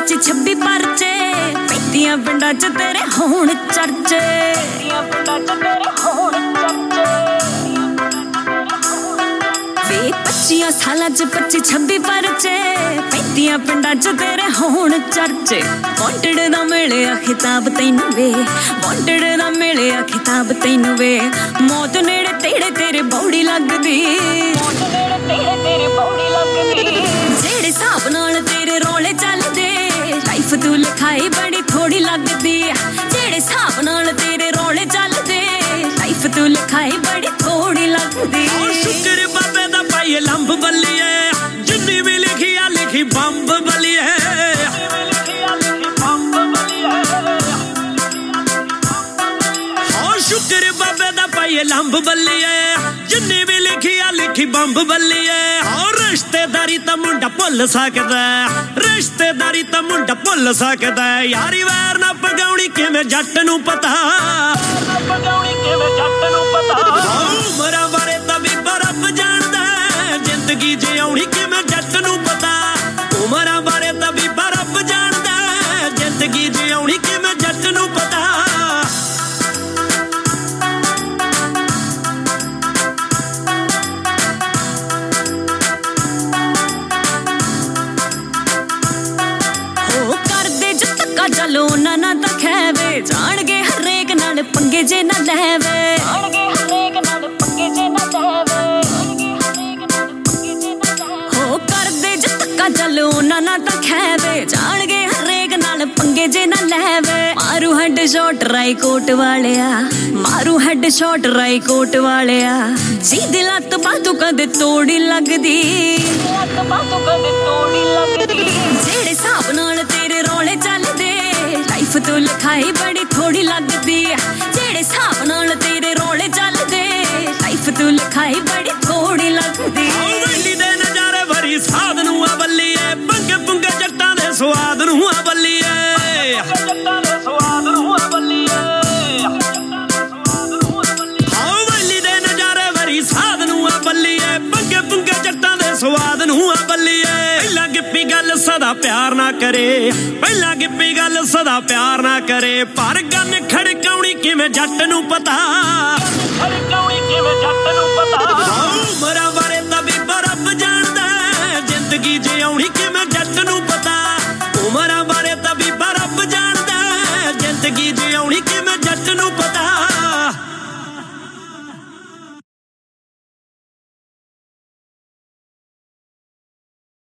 25 26 परचे पैंतियां पिंडां च तेरे होण चर्चे पिंडां च तेरे होण चर्चे वे 25 सालां च 25 26 परचे पैंतियां पिंडां च तेरे होण चर्चे वांटेड दा मिलिया खिताब तैनू वे वांटेड दा मिलिया खिताब तैनू वे मौत नेड़े तेड़े तेरे बौड़ी लगदी मौत नेड़े तेड़े तेरे बौड़ी लगदी जेड़े हिसाब नाल तेरे रोले चलदे लाइफ तू लिखाई बड़ी थोड़ी लगदी जेड़े हिसाब नाल तेरे रोले चलदे लाइफ तू लिखाई बड़ी थोड़ी लगदी शुक्र बाबे दा पाई लंब बल्लिए जिन्नी भी लिखी आ लिखी बंब बल्लिए शुक्र बाबे दा पाई लंब बल्लिए जिन्नी भी लिखी आ लिखी बंब बल्लिए और रिश्तेदारी ता मुंडा भुल सकदा रिश्तेदारी ता मुंडा भुल सकदा यारी वैर ना पगाउणी किवें जट नूं पता पगाउणी किवें जट नूं पता उमरां बारे तां भी रब जाणदा जिंदगी जिउणी किवें जट नूं पता उमरां बारे तां भी रब जाणदा जिंदगी जिउणी किवें जट नूं पता चलो ना ना तो खैवे जान गए हरेक नाल पंगे जे ना लैवे जान गए हरेक नाल पंगे जे ना लैवे हो कर दे जतका चलो ना ना तो खैवे जान गए हरेक नाल पंगे जे ना लैवे मारू हेड शॉट राई कोट वालिया मारू हेड शॉट राई कोट वालिया जी दिल लत बातू कदे तोड़ी लगदी लत बातू कदे तोड़ी लगदी जेड़े हिसाब नाल तेरे रोले चलदे लाइफ तू लिखाई बड़ी थोड़ी लगदी जेड़े हिसाब नाल तेरे रोले चलदे लाइफ तू लिखाई बड़ी थोड़ी लगदी वैली दे नजारे भरी साध नूं आ बल्लीए पंगे पुंगे जट्टां दे स्वाद नूं आ बल्लीए जट्टां दे स्वाद नूं आ बल्लीए वैली दे नजारे भरी साध नूं आ बल्लीए पंगे पुंगे जट्टां दे स्वाद नूं आ बल्लीए पहला गिप्पी गल सदा प्यार ना करे पहला गिप्पी गल सदा प्यार ना करे पर गन खड़काउणी किवें जट नूं पता खड़काउणी किवें जट नूं पता उमरां बारे तां भी रब जाणदा जिंदगी जिउणी किवें